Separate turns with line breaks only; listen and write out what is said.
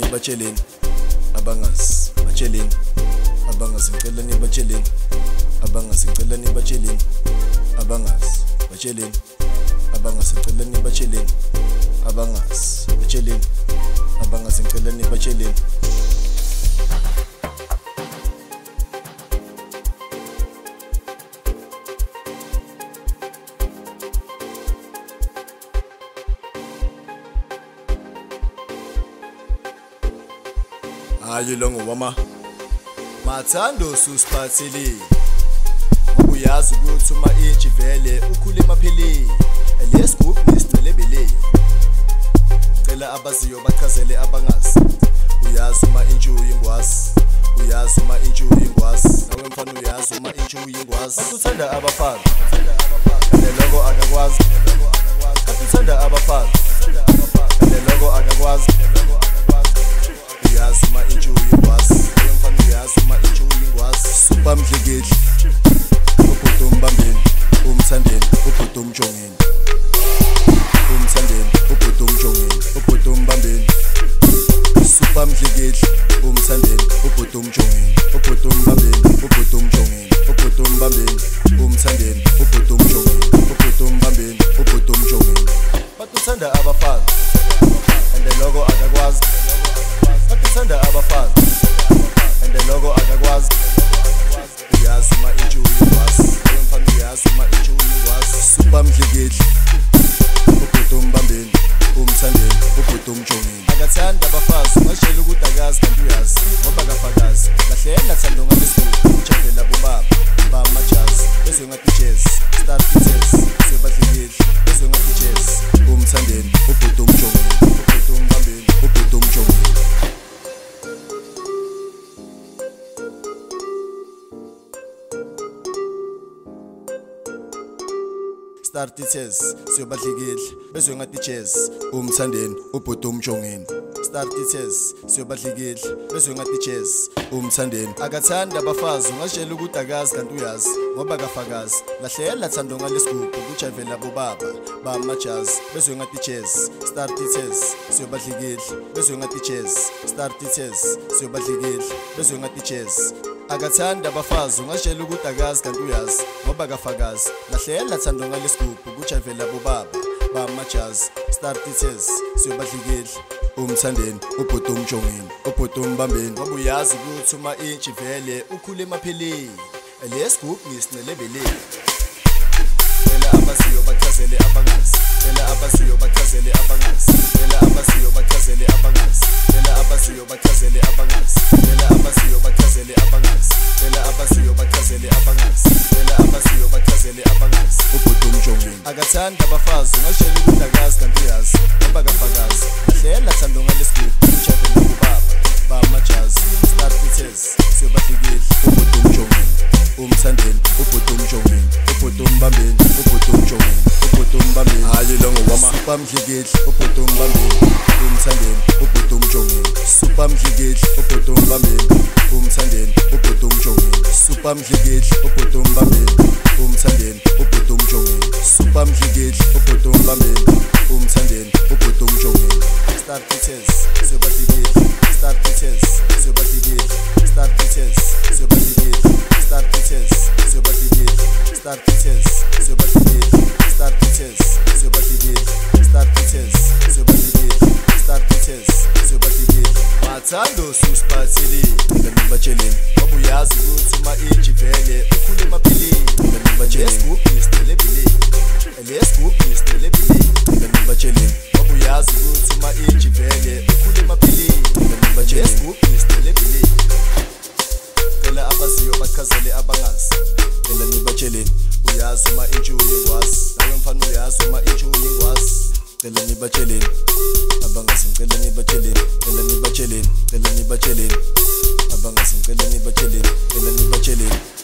nibatsheleni abangazi batsheleni abangazi ngicela nibatsheleni abangazi ngicela nibatsheleni abangazi batsheleni abangazi ngicela nibatsheleni abangazi batsheleni abangazi ngicela nibatsheleni. Ayilongo wama mathando susiphathele uyazi ukuthi uma inji vele ukhule emaphileni lesigubhu nesicelebele cela abaziyo bachazele abangazi uyazi uma inji uyingwazi uyazi uma inji uyingwazi nawe mfana uyazi uma inji uyingwazi uthanda abafazi leloko akakwazi uthanda abafazi leloko akakwazi uyazi uma inji uyingwazi nawe mfana uyazi uma inji uyingwazi super mdlikidli ubhuti umbambeni umthandeni ubhuti umjongeni umthandeni ubhuti umjongeni ubhuti umbambeni super mdlikidli umthandeni ubhuti umjongeni ubhuti umbambeni ubhuti umjongeni ubhuti umbambeni umthandeni ubhuti umjongeni ubhuti umbambeni ubhuti umjongeni bathanda abafazi and logo akakwazi bathanda abafazi and logo akakwazi uyazi uma inji uyingwazi mfana uyazi uma inji uyingwazi super mdlikidli ubhuti umbambeni umthandeni ubhuti umjongeni akathanda abafazi ungashela ukuthi akazi kanti uyazi ngoba akafakazi lahlela thando ngalesibuku ujabela bobaba bamajazi bezwe ngathi jazz start jazz sebadlikidli bezwe ngathi jazz umthandeni ubhuti umjongeni ubhuti umbambeni ubhuti umjongeni start jazz sebadlikidli bezwe ngathi jazz umthandeni ubhuti umjongeni start jazz sebadlikidli bezwe ngathi jazz umthandeni akathanda abafazi ungashela ukuthi akazi kanti uyazi ngoba akafakazi lahlela thando ngalesibuku ujavela bobaba bamajazi bezwe ngathi jazz start jazz sebadlikidli bezwe ngathi jazz start jazz sebadlikidli bezwe ngathi jazz akathanda abafazi ungashela ukuthi akazi kanti uyazi ngoba akafakazi lahlela thando ngalesibuku ujavela bobaba bamajazi start jazz sebadlikidli umthandeni ubhuti umjongeni ubhuti umbambeni ngoba uyazi ukuthi uma inji vele ukhule emaphileni lesigubhu nesicelebele cela abaziyo bachazele abangazi cela abaziyo bachazele abangazi cela abaziyo bachazele abangazi cela abaziyo bachazele abangazi cela abaziyo bachazele abangazi cela abaziyo bachazele abangazi cela abaziyo bachazele abangazi ubhuti umjongeni akathanda abafazi ungashela ukuthi akazi kanti uyazi ngoba akafakazi lahlela thando ngalesibuku ujavela bobaba bamajazi start jazz sebadlikidli ubhuti umjongeni umthandeni ubhuti umjongeni ubhuti umbambeni ubhuti umjongeni ubhuti umbambeni ayilongo wama super mdlikidli ubhuti umbambeni umthandeni ubhuti umjongeni super mdlikidli ubhuti umbambeni umthandeni ubhuti umjongeni super mdlikidli ubhuti umbambeni umthandeni ubhuti umjongeni super mdlikidli ubhuti umbambeni umthandeni ubhuti umjongeni start jazz sebadlikidli start jazz sebadlikidli start jazz sebadlikidli start jazz sebadlikidli start jazz sebadlikidli start jazz sebadlikidli start jazz sebadlikidli start jazz sebadlikidli mathando susiphathele nibatsheleni ngoba uyazi ukuthi uma inji vele ukhule emaphileni lesigubhu nesicelebele lesigubhu nesicelebele nibatsheleni ngoba uyazi ukuthi uma inji vele ukhule emaphileni lesigubhu nesicelebele cela abaziyo bachazele abangazi cela nibatsheleni uyazi uma inji uyingwazi nawe mfana uyazi uma inji uyingwazi cela nibatsheleni abangazi ngicela nibatsheleni cela nibatsheleni cela nibatsheleni abangazi ngicela nibatsheleni cela nibatsheleni